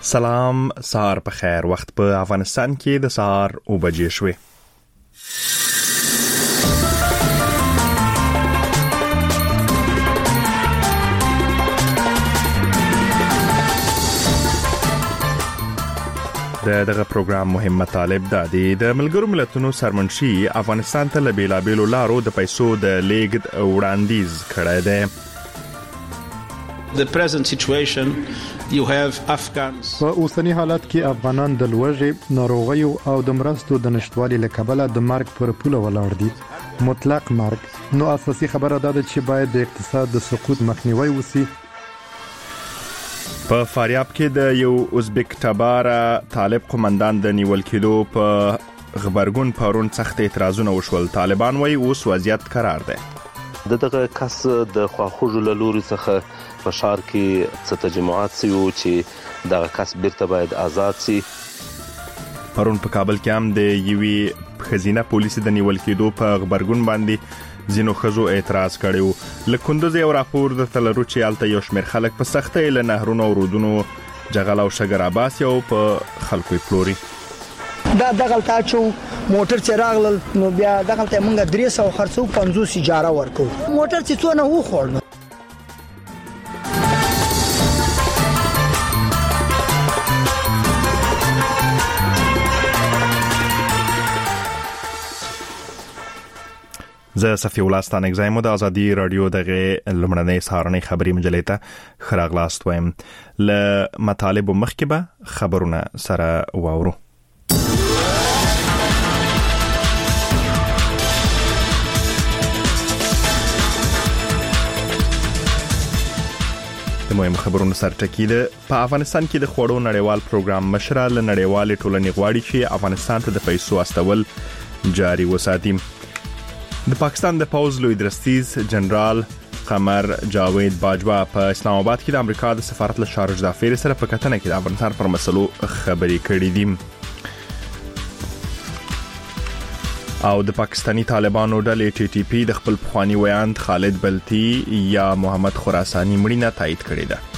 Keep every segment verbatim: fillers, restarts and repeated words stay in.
سلام، سهار په خیر. وخت په افغانستان کې د سهار او بجې شوې. د دغه پروګرام مهم مطالب دا دي: د ملګرو ملتونو سرمنشي افغانستان ته له بیلابیلو لارو د پیسو د لیږد وړاندیز کړی دی. The present situation, you have Afghans. په اوسنی حالت کې افغانان د لوږې، ناروغیو او د مرستو د نشټوالي له کبله د مرګ پر پوله ولاړ دي. مطلق مرګ. نو اساسي خبره ده چې باید د اقتصاد د سقوط مخنیوي وشي. په فاریاب کې د یو ازبک تباره طالب قومندان د نیول کېدو په غبرګون پرون سخت اعتراضونه وشول. طالبان وايي اوس وضعیت قرار دی. دغه کس د خواخوږو له لوري څخه په ښار کې څه تجمعات سوي چې دغه کس بیرته باید آزاد شي. پرون په کابل کې هم د یوې ښځینه پولیس د نیول کېدو په غبرګون باندې ځینو ښځو اعتراض کړی. له کندوز یو راپور درته لرو چې هلته یو شمېر خلک په سختۍ له نهرونو او رودونو جغل او شګر اباسي او په خلکو یې پلوري. دا دغلته چې موټر چې راغلل نو بیا دغلته موږ درې سوه خرڅو پنځوس اجاره ورکو. موټر چې څونه وخوړ زه صفی ولستان اگزایمو د ازادي رادیو دغه لمړنۍ سهارنۍ خبري مجلې ته خراغلاست وایم. ل مطالب مخکې به خبرونه سره واورو. د مهم خبرونو سرټکی ده. په افغانستان کې د خوړو نړیوال پروګرام مشره له نړیوالې ټولنې غواړي چې افغانستان ته د پیسو استول جاري وساتي. د پاکستان د پوز لوی درستیز جنرال قمر جاوید باجوا په اسلام آباد کې د امریکا د سفارت له شارج دافیر سره په کتنه کې د افغانستان پر مسلو خبرې کړې دي. او د پاکستانی طالبانو ډلې ټي ټي پی د خپل پخوانی ویاند خالد بلتی یا محمد خراسانی مړینه تایید کړې ده.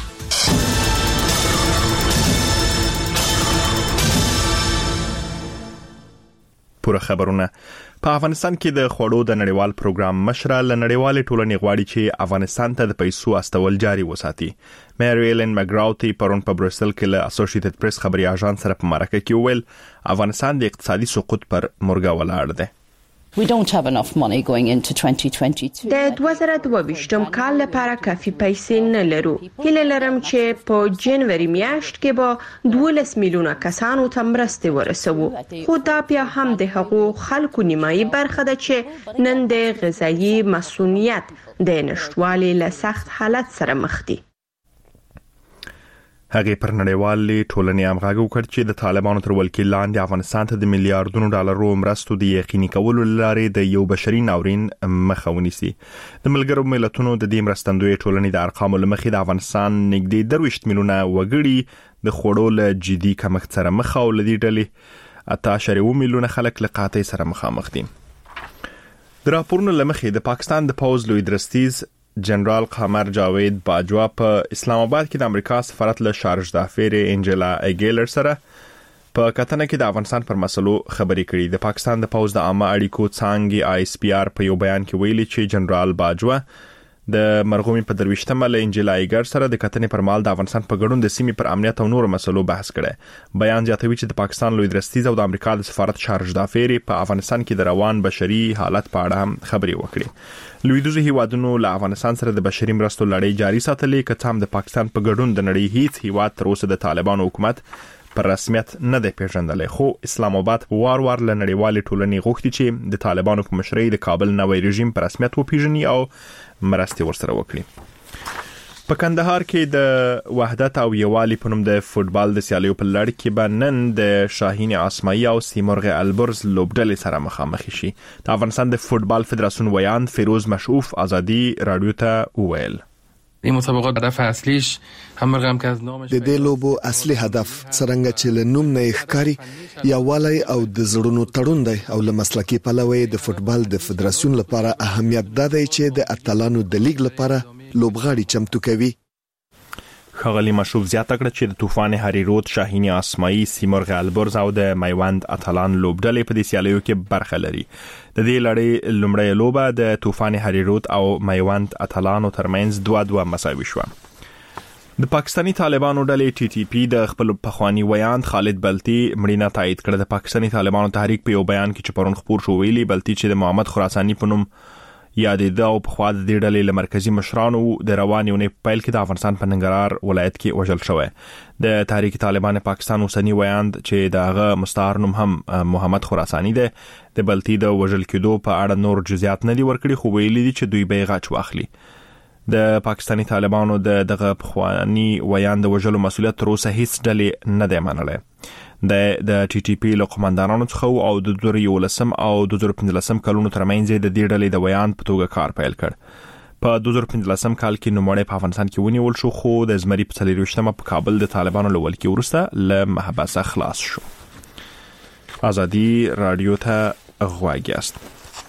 پوره خبرونه. په افغانستان کې د خوړو د نړیوال پروګرام مشره له نړیوالې ټولنې غواړي چې افغانستان ته د پیسو استول جاري وساتي. مری ایلن مګراوتی پرون په بروسل کې له اسوسییټډ پریس خبري اژانس سره په مرکه کې وویل افغانستان د اقتصادي سقوط پر مرګ ولاړ دی. We don't have enough money going into twenty twenty-two. د دوه زره دوه ویشتم کال لپاره کافي پیسې نه لرو. هیله لرم چې په جنوري میاشت کې به دولس میلیونه کسانو ته مرستې ورسوو. خو دا بیا هم د هغو خلکو نیمایي برخه ده چې نن د غذایي مسؤلیت د نشټوالي له سخت حالت سره مخ دي. هغه پر نړیوالې ټولنې هم غږ وکړ چې د طالبانو تر ولکې لاندې افغانستان ته د میلیارډونو ډالرو مرستو د یقیني کولو لارې د یو بشري ناورین مخه ونیسي. د ملګرو ملتونو د دې مرستندوی ټولنې د ارقامو لمخې د افغانستان نږدې درویشت میلیونه وګړي د خوړو له جدي کمښت سره مخ او لدی ډلې اته اعشاریه اووه میلیونه خلک له قحطۍ سره مخامخ دي. د راپورونو لمخې د پاکستان د پوز لوی درستیز جنرال قمر جاوید باجوا په اسلام آباد کې د امریکا سفارت له شارج دافیر انجلا ایګیلر سره په کتنه کې د افغانستان پر مسلو خبرې کړې. د پاکستان د پوز د عامه اړیکو څانګې آی اس پی آر په یو بیان کې ویلي چې جنرال باجوا د مرغومي په درويشتمه له انجلا ایګر سره د کتنې پر مال د افغانستان په ګډون د سیمې پر امنیت او نور مسلو بحث کړي. بیان زیاتوي چې د پاکستان لوی درستیز او د امریکا د سفارت شارج دافیر په افغانستان کې د روان بشري حالت په اړه هم خبرې وکړي. لویدوزي هیوادونو له افغانستان سره د بشري مرستو لړۍ جاري ساتلې، که څه هم د پاکستان په ګډون د نړۍ هیڅ هیواد تر اوسه د طالبانو حکومت پر رسمیت نه دی پیژندلی. خو اسلام آباد په وار وار له نړیوالې ټولنې غوښتي چې د طالبانو په مشرۍ د کابل نوی رژیم په رسمیت وپیژني او مرستې ورسره وکړي. په کندهار کې د وحدت او یووالي په نوم د فوتبال د سیالیو په لړ کې به نن د شاهین اسماعي او سیمرغ البرز لوبډلې سره مخامخ شي. د افغانستان د فوتبال فدراسیون ویاند فیروز مشعوف ازادي رادیو ته وویل این مسابقات هدف اصلیش هم رقم که از نامش د دې لوبو اصلي هدف څنګه چې له نوم نه ښکاری یووالی او د زړونو تړون دی او له مسلکي پلوي د فوتبال د فدراسیون لپاره اهمیت ده چې د اتلانو د لیګ لپاره لوبغاړي چمتو کوي. خغلی مشوب زیاته کړه چې د طوفان هریرود، شاهین اسماعی، سیمرغ البرز او د میوند اتلان لوبډلې په دې سیالیو کې برخه لري. د دې لړۍ لومړی لوبه د طوفان هریرود او میوند اتلانو ترمنځ دوه دوه مساوي شوه. د پاکستانی طالبانو ډلې ټي ټي پی د خپل پخوانی ویاند خالد بلتی مړینه تایید کړه. د پاکستانی طالبانو تحریک په یو بیان کې چې پرون خبر شو ویلي بلتی چې د محمد خراسانی په نوم یادېده او په خوا د دې ډلې له مرکزی مشرانو د رواني ونې پیل کې د افغانستان په ننګرهار ولایت کې وژل شوی. د تحریک طالبان پاکستان اوسنی ویاند چې دغه مستعار نوم هم محمد خراسانی دی د بلتی د وژل کېدو په اړه نور جزئیات نه دي ورکړي، خو ویلي دي چې دوی به غاچ واخلي. د پاکستانی طالبانو د دغه پخوانی ویاند وژلو مسولیت تر اوسه هیڅ ډلې نه دی منلې. د د ټي ټي پی له قومندانانو څخه او د دوه زره یولسم او دوه زره پنځلسم کلونو ترمنځ د دې ډلې د ویاند په توګه کار پیل کړ. په دوه زره پنځلسم کال کې نوموړی په افغانستان کې ونیول شو، خو د زمري په څلرویشتمه په کابل د طالبانو له ولکې وروسته له محبسه خلاص شو. ازادي رادیو ته غواړئ است.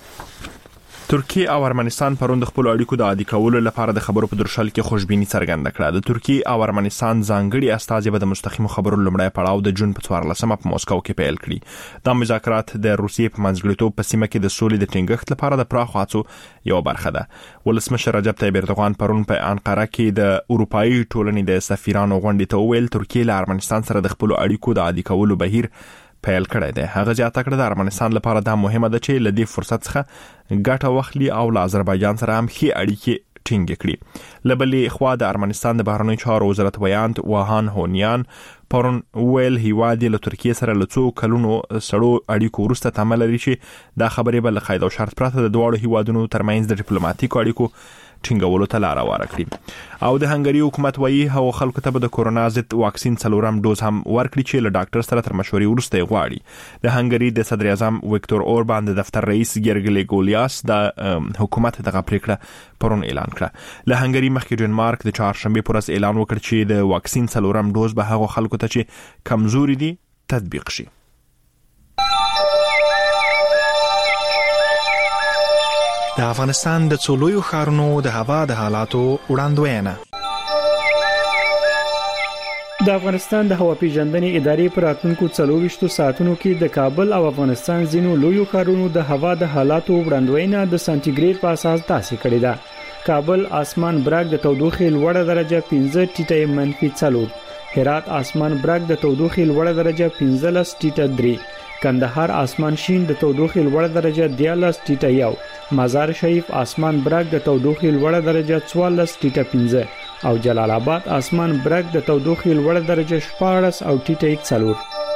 ترکیه او ارمنستان پرون د خپل اړیکو د عادي کولو لپاره د خبرو په درشل کې خوشبیني څرګنده کړه. د ترکیه او ارمنستان ځانګړي استازي به د مستقیمو خبرو لومړی پړاو د جون په څوارلسمه په مسکو کې پیل کړي. دا مذاکرات د روسیې په منځګړیتوب په سیمه کې د سولې د ټینګښت لپاره د پراخو هڅو یو برخه ده. ولسمشر رجب طیب اردوغان پرون په انقره کې د اروپאי ټولنې د سفیرانو غونډې ته وویل ترکیه له ارمنستان سره د خپل اړیکو د عادي کولو بهیر پیل کړی دی. هغه زیاته کړه د ارمنستان لپاره دا مهمه ده چې له دې فرصت څخه ګټه واخلي او له آذربایجان سره هم ښې اړیکې ټینګ کړي. له بلې خوا د ارمنستان د بهرنیو چارو وزارت ویاند واهان هونیان پرون ویل هیواد له ترکیه سره له څو کلونو سړو اړیکو وروسته تمه لري چې دا خبرې به له قاعده او شرط پرته د دواړو هیوادونو ترمنځ د ډیپلوماټیکو اړیکو ټینګولو ته لار هواره کړي. او د هنګری حکومت وایي هغه خلکو ته به د کورونا ضد واکسین څلورم ډوز هم ورکړي چې له ډاکټر سره تر مشورې وروسته غواړي. د هنګری د صدر اعظم ویکتور اوربان د دفتر رئیس ګرګلی ګولیاس د حکومت دغه پریکړه پرون اعلان کړه. له هنګری مخکې ډنمارک د چهارشنبه پر ورځ اعلان وکړ چې د واکسین څلورم ډوز به هغه خلکو ته چې کمزوري دي تطبیق شي. د افغانستان د څولویو ښارونو د هوا د حالاتو وړاندوینه. د افغانستان د هوا پیژندنې ادارې پر راتلونکو څلورویشتو ساعتونو کې د کابل او افغانستان ځینو لویو ښارونو د هوا د حالاتو وړاندوینه د سانتیګریډ په اساس تاسیس کړې ده. کابل اسمان برګ د تودوخې لوړه درجه پنځه ټیټه منفي څلور، هرات اسمان برګ د تودوخې لوړه درجه پنځلس ټیټه درې، کندهار اسمان شین د تودوخې لوړه درجه دیارلس ټیټه یو، مزار شریف اسمان برګ د تودوخې لوړه درجه څوارلس ټیټه پنځه او جلال آباد اسمان برګ د تودوخې لوړه درجه شپاړس او ټیټه څلور.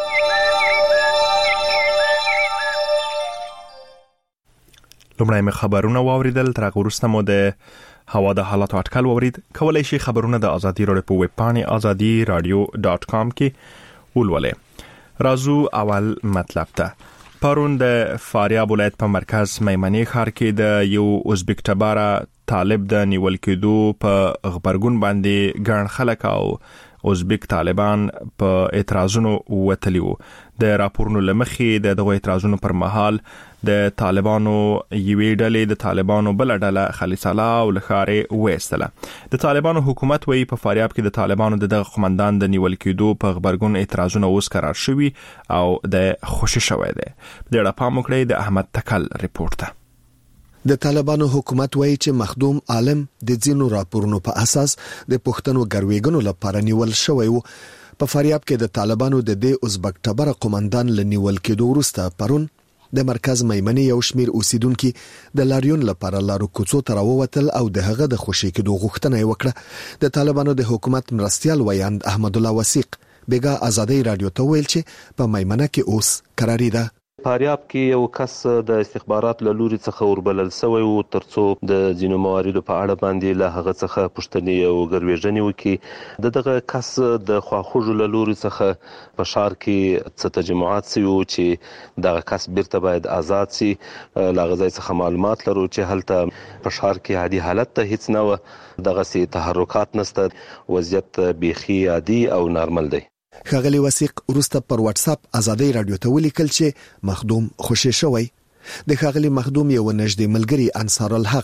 لومړی مې خبرونه واوریدل، تر هغه وروسته مو د هوا د حالاتو اټکل واورید. کولای شئ خبرونه د ازادي راډیو په ویب پاڼې ازادي رادیو ډاټ کام کې ولولئ. رازو اول مطلب ته. پرون د فاریاب ولایت په مرکز میمنې ښار کې د یو ازبک ټباره طالب د نیول کېدو په خبرګون باندې ګڼ خلک او ازبک طالبان په اعتراضونو وتلی وو. د راپورونو لمخې د دغه اعتراضونو پر مهال د طالبانو یوې ډلې د طالبانو بل ډله خالص الله او لخارې وېستله. د طالبانو حکومت وایي په فاریاب کې د طالبانو د دغه قومندان د نیول کېدو په خبرګون اعتراضونه اوس قرار شوي او د خوشی شوی دی. د اړه پام وکړئ د احمد تکل ریپورت ته. د طالبانو حکومت وایي چې مخدوم عالم د ځینو راپورونو په اساس د پښتنو ګرویګنو لپاره نیول شوی وو. په فاریاب کې د طالبانو د دې ازبک ټبره قومندان لنیول کېدو وروسته پرون د مرکز میمنې یو شمیر اوسیدونکو د لاریون لپاره لارو کوڅو ته راووتل او د هغه د خوشی کېدو غوښتنه یې وکړه. د طالبانو د حکومت مرستيال ویاند احمد الله وثیق بیګا ازادي رادیو ته ویل چې په میمنه کې اوس قراری ده. فاریاب کې یو کس د استخبارات له لوري څخه وربلل شوی او ترڅو د ځینو مواردو په اړه باندې له هغه څخه پوښتنې او ګرویژنې وکړي. د دغه کس د خواخوږو له لوري څخه په ښار کې څه تجمعات سي او چې دغه کس بیرته باید آزاد سي. لاغه ځای څخه معلومات لرو چې هلته په ښار کې عادي حالت ته هیڅ نه و، دغه سي تحرکات نشته، وضعیت بيخي عادي او نارمل دی. خغلی وثیق ورسته پر واتس اپ ازادي رادیو ته ولیکل چې مخدوم خوشی شوی. د خغلی مخدوم یو نږدې ملګری انصار الحق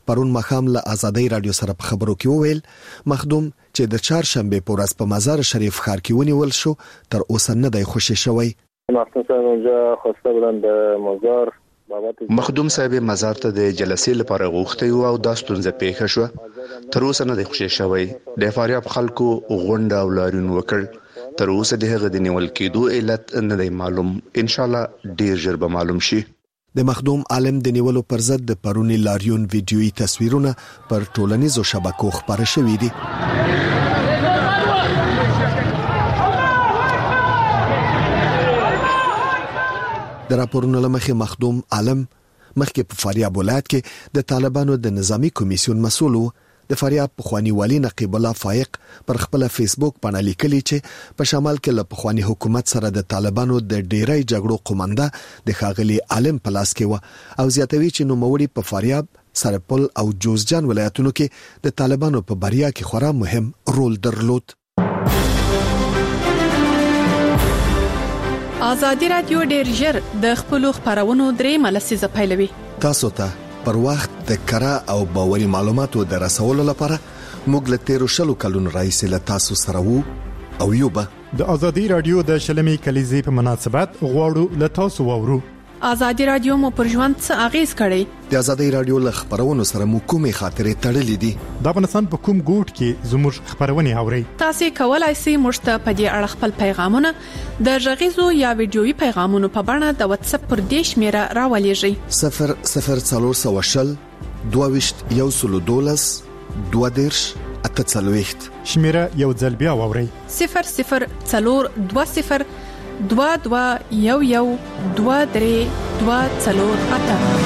پرون مخام له آزادۍ رادیو سره په خبرو کې وویل مخدوم چې د چهارشنبه په ورځ په مزار شریف ښار کې ونیول شو تر اوسه نه دی خوشی شوی. مخدوم صاحب اونجا خواسته بودن به مزار مخدوم صاحب مزار ته د جلسې لپاره غوښتي او دا ستونزه پیښه شو تر اوسه نه دی خوشی شوی. د فاریاب خلکو غونډه او لارون وکړ تر اوسه دغه د نیول کېدو علت نه دی معلوم. ان شاء الله ډیر ژر به معلوم شي. د مخدوم عالم د نیولو پر ضد د پرونی لاریون ویډیويي تصویرونه پر ټولنیزو شبکو خبره شوې دي. د راپورونو لمخې مخدوم عالم مخکې په فاریاب ولایت کې د طالبانو د نظامی کمیسیون مسؤل و. د فاریاب پخوانی والی نقیب الله فایق پر خپل فیسبوک باندې لیکلی چې په شمال کې له پخوانی حکومت سره د طالبانو د ډیری جګړو قومنده د خاغلی عالم پلاس کې و او زیاتوي چې نوموړي په فاریاب سرپل او جوزجان ولایتونو کې د طالبانو په بریا کې خورا مهم رول درلود. آزادي رادیو ډیر ژر د خپل خبرونو درې ملسیزه پیلوي. تاسو ته پر وخت د کره او باوري معلوماتو د رسولو لپاره موږ له تیرو شلو کلونو راهیسې له تاسو سره وو او یو به د آزادي رادیو د شلمي کلیزې په مناسبت غواړو له تاسو وورو. آزادي رادیو مو پر ژوند څه اغیز کړی؟ د آزادي رادیو له خبرونو سره مو کومې خاطرې تړلې دي؟ د افغانستان په کوم ګوټ کې زموږ خبرونه اوري؟ تاسو کولای شئ موږ ته په دې اړه خپل پیغامونه د ژغیزو یا ویډیويي پیغامونو په بڼه د واتس اپ پر دیش میره راولېږئ. صفر صفر څلور سوشل دوه یو سلو دولس دوه دیرش اته څلوېښت شمیره یو ځل بیا واورئ. صفر صفر څلور دوه صفر دوه دوه یو یو دوه درې دوه څلور اته.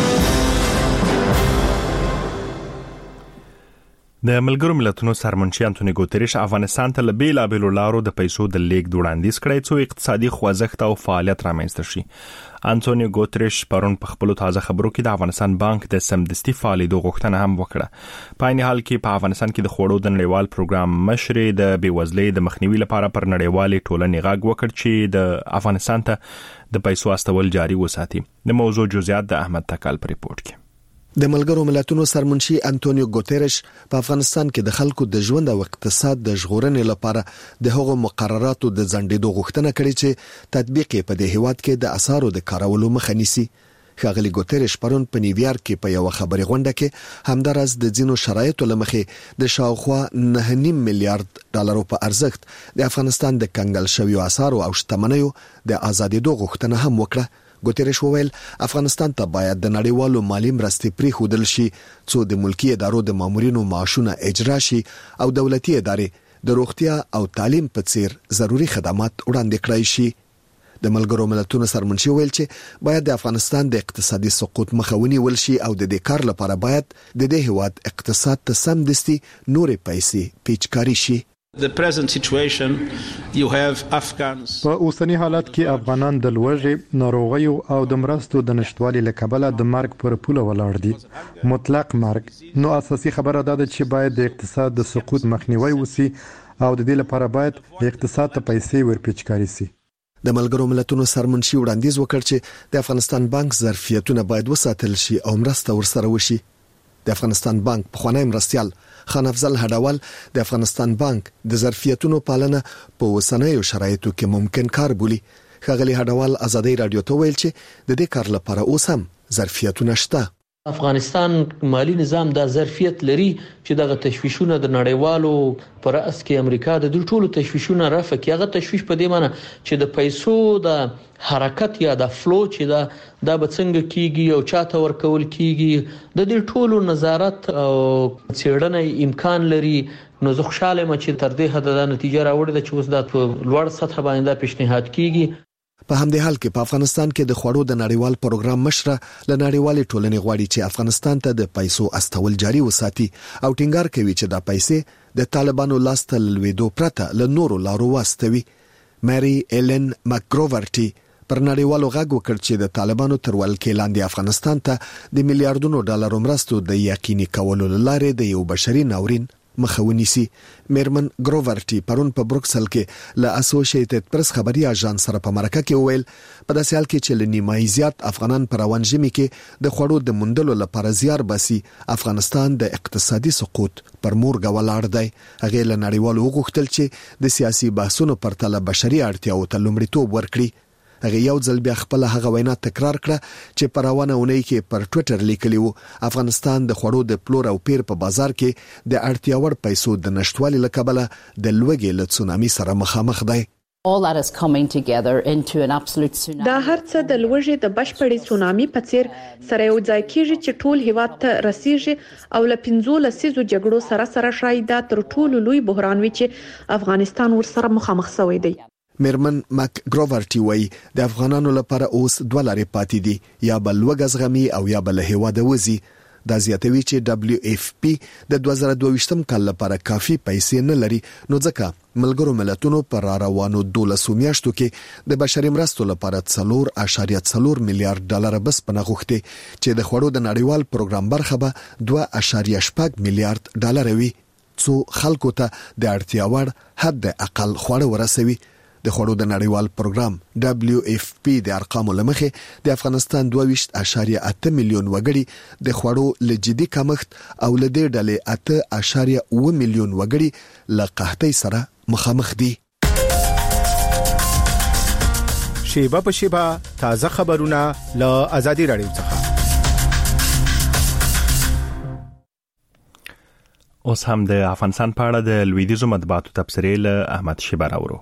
د ملګرو ملتونو سرمنشي انټونی ګوتریش افغانستان ته لبیل ابل لارو د پیسو د لیک وړاندیز کړی څو اقتصادي خوځښت او فعالیت رامنځته شي. انټونی ګوتریش پرون په خپل تازه خبرو کې د افغانستان بانک د سمدستي فعالیتو غوښتنه هم وکړه. په عین حال کې په افغانستان کې د خوړو د نړیوال پروګرام مشر د بیوزلۍ د مخنیوي لپاره پر نړیوالې ټولنې غږ وکړ چې د افغانستان ته د پیسو استول جاري وساتي. د موضوع جزئیات د احمد تکال پر ریپورت کې. د ملګرو ملتونو سرمنشي انټونیو ګوتریش په افغانستان کې د خلکو د ژوند او اقتصاد د ژغورنې لپاره د هغو مقرراتو د ځنډېدو غوښتنه کړې چې تطبیق یې په دې هیواد کې د اسعارو د کارولو مخه نیسي. ښاغلي ګوتریش پرون په نیویارک کې په یو خبري غونډه کې همدارس د ځینو شرایطو لمخې د شاوخوا نه نیم میلیارډ ډالرو په ارزښت د افغانستان د کنګل شویو اسعارو او شتمنیو د آزادېدو غوښتنه هم وکړه. ګوتریش وویل افغانستان ته باید د نړیوالو مالی مرستې پریښودل شي څو د ملکی ادارو د مامورینو معاشونه اجرا شي او دولتي ادارې د روغتیا او تعلیم په څیر ضروری خدمات وړاندې کړای شي. د ملګرو ملتونو سرمنشي ویل چې باید د افغانستان د اقتصادي سقوط مخه ونیول شي او د دې کار لپاره باید د دې هیواد اقتصاد ته سمدستي نورې پیسې پیچکاري شي. The present situation you have Afghans په اوسنی حالت کې افغانان د لوږې ناروغیو او د مرستو د نشټوالي له کبله د مرګ پر پوله ولاړ دي. مطلق مرګ. نو اساسي خبره ده چې باید د اقتصاد د سقوط مخنیوي وسی او د دې لپاره باید اقتصاد ته پیسې ورپېچکاري شي. د ملګرو ملتونو سرمنشي وړاندیز وکړ چې د افغانستان بانک ظرفیتونه باید وساتل شي او مرسته ورسره وشي. د افغانستان بانک پخوانی مرستيال خان افضل هډوال د افغانستان بانک د ظرفیتونو پالنه په وسنیو شرایطو کې ممکن کار بولي. ښاغلي هډوال آزادۍ رادیو ته ویل چې د دې کار لپاره اوس هم ظرفیتونه شته. افغانستان مالی نظام د ظرفیت لري چې دغه تشویشونه د نړیوالو پر اس کې امریکا د دې ټولو تشویشونه رافع کې هغه تشویش په دې معنی چې د پیسو د حرکت یا د فلو چې دا د بڅنګ کیږي او چاته ورکول کیږي د دې ټولو نظارت او څېړنې امکان لري. نو زه خوشاله یم چې تر دې حد د نتیجه راوړې ده چې اوس د لوړ سطح باندې پیشنهاد کیږي. په همدې حال کې په افغانستان کې د خوړو د نړیوال پروګرام مشره ل نړیوالې ټولنې غواړي چې افغانستان ته د پیسو استول جاري وساتي او ټینګار کوي چې دا پیسې د طالبانو لاسته لویدو پرته ل نورو لارو واستوي. ماري ایلن مکګروورټي پر نړیوالو غږ وکړ چې د طالبانو تر ولکې لاندې افغانستان ته د میلیارډونو ډالرو مرستو د یقیني کولو لپاره د یو بشري ناورین مخه ونیسي. میرمن ګروورټي پرون په بروکسل کې له اسوسییټډ پریس خبري اژانس سره په مرکه کې وویل په داسې حال کې چې لنیمای زیات افغانان پر روان ژمي کې د خوړو د موندلو لپاره زیار باسي، افغانستان د اقتصادي سقوط پر مورګه ولاړ دی. هغه له نړیوالو وغوښتل چې د سیاسي بحثونو پرتله بشري اړتیاو ته لومړیتوب ورکړي. هغه یو ځل بیا خپل هغه وینا تکرار کړه چې په روانه اونۍ کې پر ټوئیټر لیکلی وو افغانستان د خوړو د پلور او پیر په بازار کې د اړتیا وړ پیسو د نشټوالي لکبله د لوګي له تسونامي سره مخامخ دی. All that is coming together into an absolute tsunami. دا هر څه د لوږې د بشپړې تسونامي په څیر سره یو ځای کیږي چې ټول هیواد ته رسیږي او له پنځو لسیزو جګړو سره سره شاید تر ټولو لوی بحران وي چې افغانستان ورسره مخامخ شوی دی. میرمن مک ګروورټي وایي د افغانانو لپاره اوس دوه لارې پاتې دي، یا بل وګزغمي او یا بل هیواد وزي. دا زیاتوي چې دبليو اف پی د دوه زره دوه ویشتم کال لپاره کافي پیسې نه لري، نو ځکه ملګرو ملتونو پر روانو دولسو میاشتو کې د بشري مرستو لپاره څلور اعشاریه څلور میلیارډ ډالر بس پناه غوښتي چې د خوړو د نړیوال پروګرام برخه به دوه اعشاریه شپږ میلیارډ ډالر وي، څو خلکو ته د اړتیا وړ حد اقل خوړ ورسوي. د خوړو د نړیوال پروګرام دبليو اف پی د ارقامو لمخې د افغانستان دوه ویشت اعشاریه اته میلیون وګړي د خوړو لجدي کمښت او لدې ډلې اته اعشاریه اوه میلیون وګړي له قحطۍ سره مخامخ دي. شیبه په شیبه تازه خبرونه له آزادي رادیو څخه. اوس هم د افغانستان په اړه د لویدیزو مطبوعاتو تبصرې له احمد شیبه راوړو.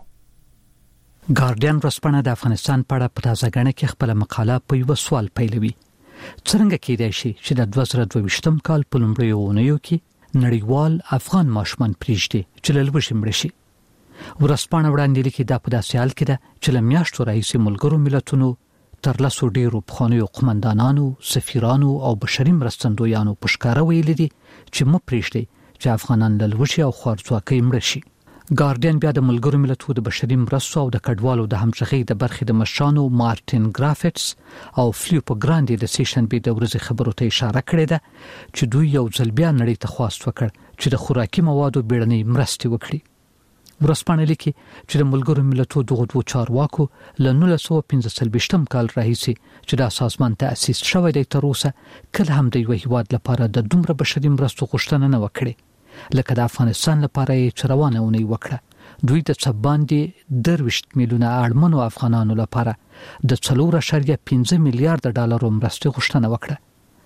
ګارډین ورځپاڼه د افغانستان په اړه په تازه غنه کې خپل مقاله په یو سوال پیلوي. څنګه کېدای شي چې د دوه زره دوه ویشتم کال په لومړیو اونیو کې نړیوال افغان ماشومان پریږدي چې له لوږې مړ شي؟ ورځپاڼه وړاندې لیکي دا په داسې حال کې ده چې له میاشتو راهیسې ملګرو ملتونو تر لسو ډیرو پخوانیو قومندانانو، سفیرانو او بشري مرستندویانو په ښکاره ویلي دي چې مه پریږدئ چې افغانان له لوږې او خوارځواکۍ مړ شي. ګارډین بیا د ملګرو ملتونو د بشري مرستو او د کډوالو د همغږۍ د برخې د مشرانو مارټین ګرافټس او فلیپو ګراندي د سیشنبې د ورځې خبرو ته اشاره کړې ده چې دوی یو ځل بیا نړۍ ته خواست وکړ چې د خوراکي موادو بیړنۍ مرستې وکړي. ورځپاڼه لیکي چې د ملګرو ملتونو دغه دوه چارواکو له نولس سوه پنځه څلوېښتم کال راهیسې چې دا سازمان تأسیس شوی دی تر اوسه کله هم د یو هیواد لپاره د دومره بشري مرستو غوښتنه نه وکړي لکه د افغانستان لپاره چې روانه ونی وکړه. دوی د څه باندې درویشت میلیونه اړمنو افغانانو لپاره د څلور اعشاریه پنځه میلیارډ ډالرو مرستې غوښتنه وکړه.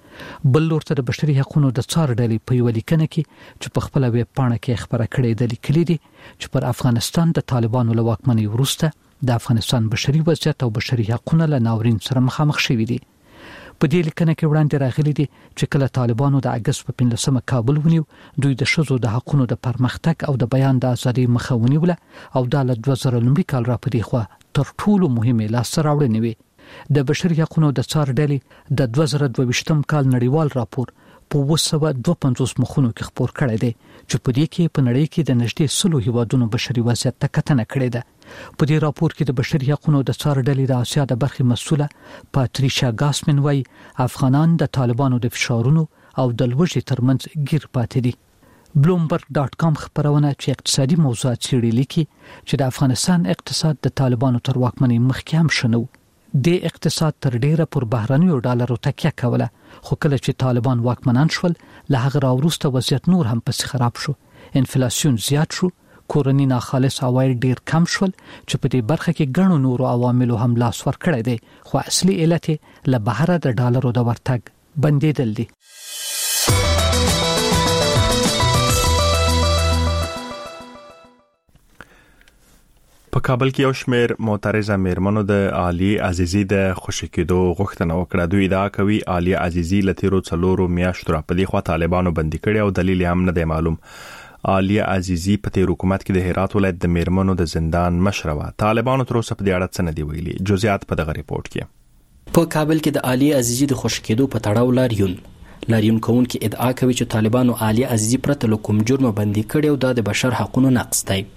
بل لور ته د بشري حقوقو د څار ډلې په یو لیکنه کې چې په خپل ویب پاڼه کې خبره کړې ده لیکلي دي چې پر افغانستان د طالبانو له واکمنۍ وروسته د افغانستان بشري وضعیت او بشري حقوقو له ناورین سره مخامخ شوي دي. په دې لیکنه کې وړاندې راغلي دي چې کله طالبانو د اگست په پنځلسمه کابل ونیو، دوی د ښځو د حقوقو د پرمختګ او د بیان د ازادۍ مخه ونیوله او دا له دوه زره لومړي کال را پدې خو تر ټولو مهمه لاسته راوړنې وي. د بشري حقوقو د څار ډلې د دوه زره دوه ویشتم کال نړیوال راپور په اوه سوه دوه پنځوس مخونو کې خپور کړی دی چې په دې کې په نړۍ کې د نږدې سلو هیوادونو بشري وضعیت ته کتنه کړې ده. په دې راپور کې د بشري حقوقو د څار ډلې د آسیا د برخې مسؤله پاتریشا ګاسمن وايي افغانان د طالبانو د فشارونو او د لوږې ترمنځ گیر پاتې دي. بلومبرګ ډاټ کام خبرونه چې اقتصادي موضوعات څېړي لیکي چې د افغانستان اقتصاد د طالبانو تر واکمنۍ مخکې هم شنو. د اقتصاد تر ډیره پر بهرنیو ډالرو تکیه کوله، خو کله چې طالبان واکمنان شول له هغه راوروسته وضعیت نور هم پسې خراب شو. انفلیسیون زیات شو، کورنی ناخالص عواید ډیر کم شول چې په دې برخه کې ګڼو نورو عواملو هم لاس ور کړی دی، خو اصلي علت له بهره د ډالرو د ورتګ بندیدل دي. په کابل کې یو شمېر معترضه میرمنو د علي عزیزي د خوشی کېدو غوښتنه وکړه. دوی ادعا کوي علي عزیزي لتیرو څلورو میاشتو را پدې خوا طالبانو بندي کړي او دلیل هم نه دی معلوم. علي عزیزي په تیر حکومت کې د هرات ولایت د میرمنو د زندان مشره و. طالبانو تر اوسه په دې اړه څه نه دی ویلي. جزئیات په دغه ریپورت کې. په کابل کې د علي عزیزي د خوشی کېدو په تړاو لاریون لاریون کوونکي ادعا کوي چې طالبانو علي عزیزي پرته له کوم جرم بندي کړي او د بشر حقوقو نقض دی.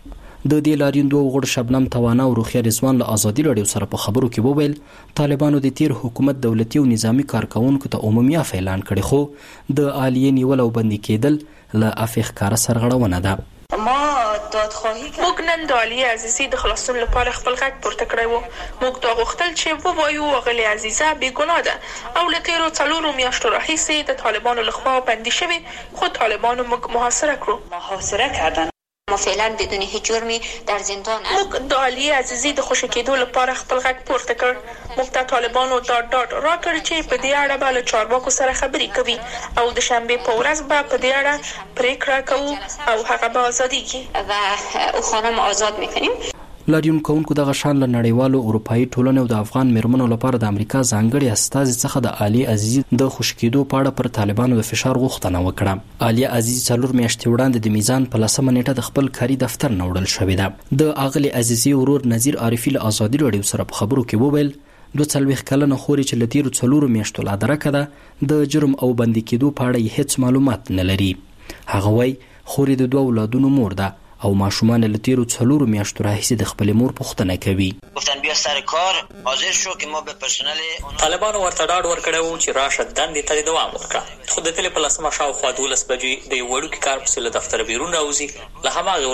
د دې لاریون دوه غړو شبنم توانا او روخیا رضوان له ازادي رادیو سره په خبرو کې وویل طالبانو د تیر حکومت دولتي او نظامی کارکونکو ته عمومي عفو اعلان کړی خو د عالیه نیول او بندي کېدل له افیخ کار سرغړونه ده. ما دادخواهی کردم. موږ نن د عالیه عزیزي د خلاصون لپاره خپل غږ پورته کړی و. موږ دا غوښتل چې ووایو اغلې عزیزه بېګناه ده او له تیرو څلورو میاشتو راهیسې د طالبانو لخوا بندي شوې خو طالبانو موږ محاصره کړو. محاصره کردن. ما فعلا بدون هیچ جرمی در زندان است. موږ د عالیه عزیزي د خوشی کېدو لپاره خپل غږ پورته کړ. موږ ته طالبانو داد داد راکړ چې په دې اړه به له چارواکو سره خبرې کوي او د شنبې په ورځ به په دې اړه پریکړه کوو او هغه به ازادېږي و او خانم آزاد میکنیم. لاریون کوونکو دغه شان له نړیوالو اروپایي ټولنې او د افغان میرمنو لپاره د امریکا ځانګړي استازي څخه د عالی عزیزي د خوشکېدو په اړه پر طالبانو د فشار غوښتنه وکړه. عالی عزیزي څلور میاشتې وړاندې د میزان په لسمه نیټه د خپل کاري دفتر نه وړل شوې ده. د اغلې عزیزي ورور نظیر عارفي له ازادي رادیو سره په خبرو کې وویل دوه څلوېښت کلنه خورې چې له تیرو څلورو میاشتو لا درکه ده د جرم او بندي کېدو په اړه هیڅ معلومات نه لري. هغه وایي خورې د دوه اولادونو مور ده او ماشومان له تیرو څلورو میاشتو راهیسې د خپلې مور پوښتنه کوي. گفتن بیا سر کار حاضر شو که ما به پرسنل طالبانو ورته ډاډ ورکړی و چې راشه دندې ته دوام ورکړه خو د تلې په لسمه شاوخوا دولس بجې د یو وړوکي کار پسې له دفتره بیرون راوځي. له هماغې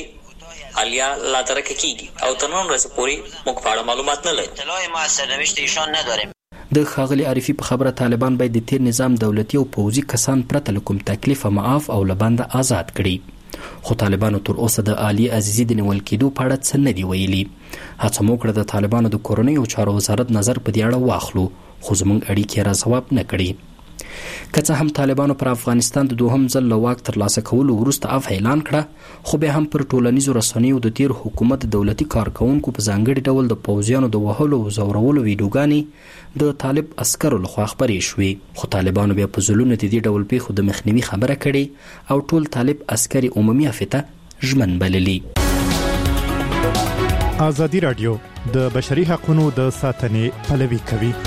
ورځې عالیه لا درکه کیږي او تر نن ورځې پورې موږ په اړه معلومات نه لرو. اطلاع ما از سرنوشت ایشان نداریم. د ښاغلي عارفي په خبره طالبان باید د تیر نظام دولتي او پوځي کسان پرته له کوم تکلیفه معاف او له بنده آزاد کړي. خو طالبانو تر اوسه د عالی عزیزي د نیول کېدو په اړه څه نه دي ویلي. هڅه مو کړه د طالبانو د کورنۍ او چارو وزارت نظر په دې اړه واخلو خو زموږ اړیکې را ځواب نه کړي. که څه هم طالبانو پر افغانستان د دوهم ځل له واک ترلاسه کولو وروسته عفو اعلان کړه خو بیا هم پر ټولنیزو رسنیو د تیر حکومت دولتي کارکونکو په ځانګړي ډول د پوځیانو د وهلو او ځورولو ویډیوګانې د طالب عسکرو لخوا خپرې شوې خو طالبانو بیا په ځلونو د دې ډول پیښو د مخنیوي خبره کړې او ټول طالب عسکري عمومي عفو ته ژمن بللي. ازادي رادیو د بشري حقوقو د ساتنې پلوي کوي.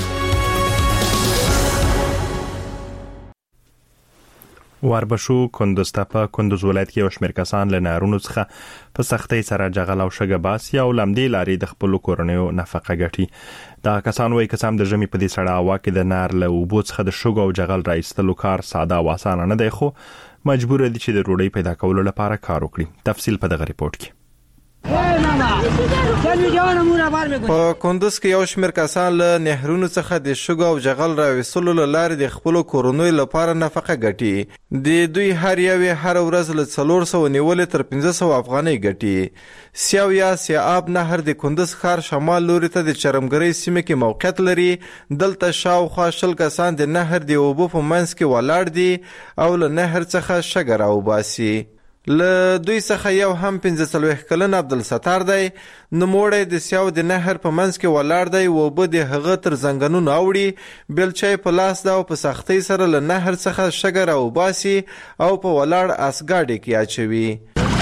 واربشو کندوز ته په کندوز ولایت کې یو شمېر کسان له نارونو څخه په سختۍ سره جغل او شګه باسي او لمدې لارې د خپلو کورنیو نفقه ګټي. دا کسان وایي که څه هم د ژمي په دې سړه هوا کې د نار له اوبو څخه د شګو او جغل را ایستلو کار ساده او اسانه نه دی خو مجبور دي چې د ډوډۍ پیدا کولو لپاره کار وکړي. تفصیل په دغه ریپورت کې. په کندوز کې یو شمېر کسان له نهرونو څخه د شګو او جغل راویستلو له لارې د خپلو کورنیو لپاره نفقه ګټي. د دوی هر یوې هر ورځ له څلور سوه نیولې تر پنځه سوه افغانۍ ګټي. سیاو یا سیاب نهر د کندوز ښار شمال لوري ته د چرمګرۍ سیمه کې موقعیت لري. دلته شاوخوا شل کسان د نهر د اوبو په منځ کې ولاړ دي او له نهر څخه شګه راوباسي. له دوی څخه یو هم پنځه څلوېښت کلن عبدالستار دی. نوموړی د سیاو د نهر په منځ کې ولاړ دی. اوبه د هغه تر زنګنونو اوړي. بیلچه په لاس ده او په سختۍ سره له نهر څخه شګه راوباسي او په ولاړ اسګاډي کې اچوي.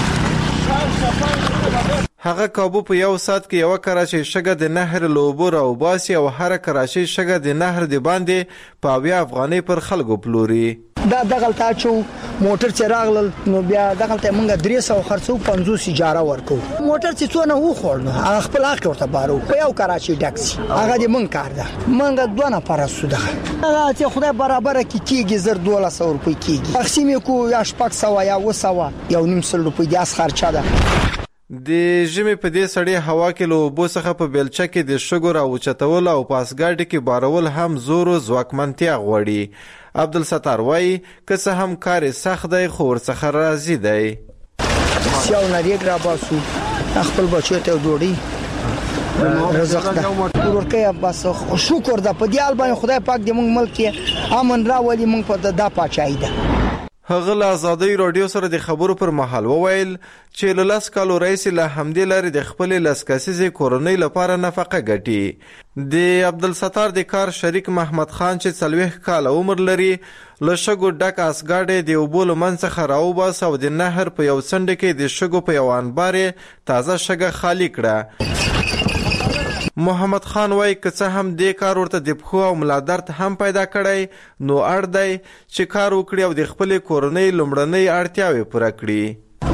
هغه کابو په یو سات کې یو کراچۍ شګه د نهر له اوبو راوباسي او هر کراچۍ شګه د نهر د باندې په اویا افغانۍ پر خلکو پلوري. دا دغلته چو موټر چې راغلل نو بیا دغلته موږ درې سوه خرڅو پنځوس اجاره ورکو. موټر چې څونه وخوړ نو هغه خپل حق ورته بارو په یو کراچۍ ټاکسي هغه د من کار ده. موږ دوه نفر سو ده هغه چې خدای برابر کې کیږي زر دوه سوه روپۍ کیږي. تقسیم کو یا شپږ سوه یا اوه سوه یو نیم سل روپۍ د اس خرچه ده. د ژمي په دې سړې هوا کې له اوبو څخه په بیلچه کې د شګو راوچتول او په اسګاډي کې بارول هم زور او ځواکمنتیا غواړي. عبدالستار وایي که څه هم کار سخت دی خو ورڅخه راضي دی. سیاو نریګ را باسو خپل بچو ته ډوډۍ رزق ده ورکه بس شکر ده په دې حال باندې خدای پاک دې موږ ملک کې امن راولي. موږ په دا پاچای ده. هغه له ازادي رادیو سره د خبرو پر مهال وویل چې له لس کالو راهیسې له همدې لارې د خپلې لس کسیزې کورنۍ لپاره نفقه ګټي. د عبدالستار د کار شریک محمد خان چې څلوېښت کاله عمر لري له شګو ډک اسګاډی د اوبو له منځ څخه راوباس او د نهر په یو څنډه کې د شګو په یو انبار تازه شګه خالی کړه. محمد خان وای که څه هم دې کار ورته د پخو او ملا درد هم پیدا کړی نو اړ دی چې کار وکړي او د خپل کورنۍ لومړنۍ اړتیاوې پوره کړي.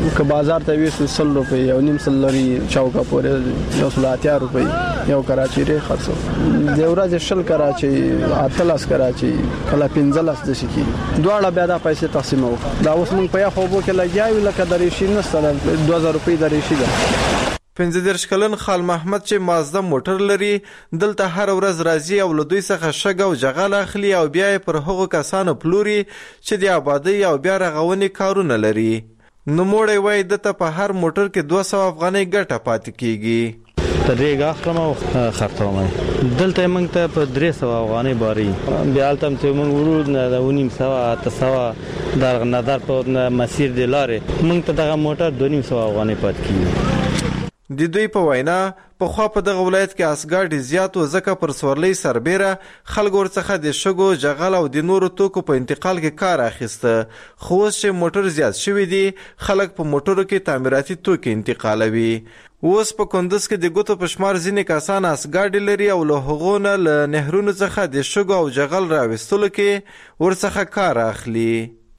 که بازار ته ویسو سل روپۍ یو نیم سل لري چوکا پورې یو سل اتیا روپۍ یو کراچي ری خرڅو د ورځې شل کراچي اتلس کراچي کله پنځلس د شي دواړه بیا د پیسې تقسیمو دا اوس موږ په یو خو کې لګیاو لکه درې شي نه سره دوه هزار روپۍ درې شي ده. پنځه دېرش کلن خال محمد چې مازده موټر لري دلته هر ورځ راځي او له دوی څخه شګ او جغل اخلي او بیا پر هغو کسانو پلوري چې د آبادی او بیا رغونې کارونه لري. نو موړی وای دته په هر موټر کې دوه سوه افغانۍ ګټه پاتې کیږي. تریګ اخلم او خرڅوم دلته موږ ته په درې سوه افغانۍ باري بیا هلته ته موږ ورو نه د ونیم سوه اته سوه در نظر په مسیر د لارې موږ ته دغه موټر دوه نیم سوه افغانۍ پاتې کیږي. د دوی په وینا په خوا په دغه ولایت کې اسګاډي زیات و ځکه پر سورلۍ سربیره خلک ورڅخه د شګو جغل او د نورو توکو په انتقال کې کار اخیسته. خو اوس چې موټر زیات شوي دي خلک په موټرو کې تعمیراتي توکي انتقالوي. اوس په کندز کې د ګوتو په شمار ځینې کسان اسګاډي لري او له هغو نه له نهرونو څخه د شګو او جغل راویستلو کې ورڅخه کار اخلي.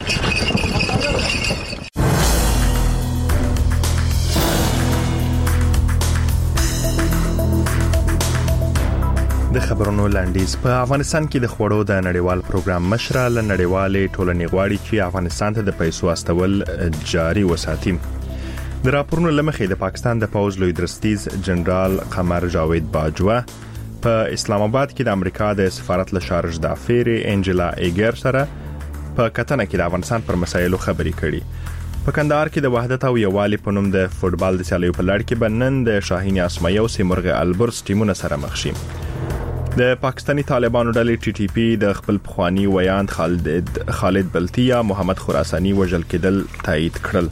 د خبرونو لاندیز په افغانستان کې د خوړو د نړیوال پروګرام مشره ل نړیوالې ټولنې غواړي چې افغانستان ته د پیسو استول جاري وساتي. د راپورونو لمخې د پاکستان د پوز لوی درستیز جنرال قمر جاوید باجوه په اسلام آباد کې د امریکا د سفارت له شارج د افیر انجلا ایګر سره په کتنه کې د افغانستان پر مسایلو خبرې کړي. په کندهار کې د وحدت او یووالي په نوم د فوتبال د سیالیو په لړ کې بنن د شاهین اسماعیل او سیمرغ البرز ټیمونه سره مخ شي. د پاکستانی طالبانو ډلې ټي ټي پی د خپل پخوانی ویاند خالد خالد بلتیا محمد خراسانی وژل کېدل تایید کړل.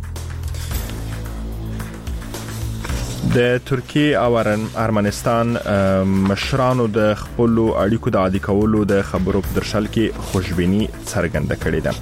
د ترکیه او ارمنستان مشرانو د خپل اړیکو د عادي کولو د خبرو په درشل کې خوشبینی څرګنده کړې ده.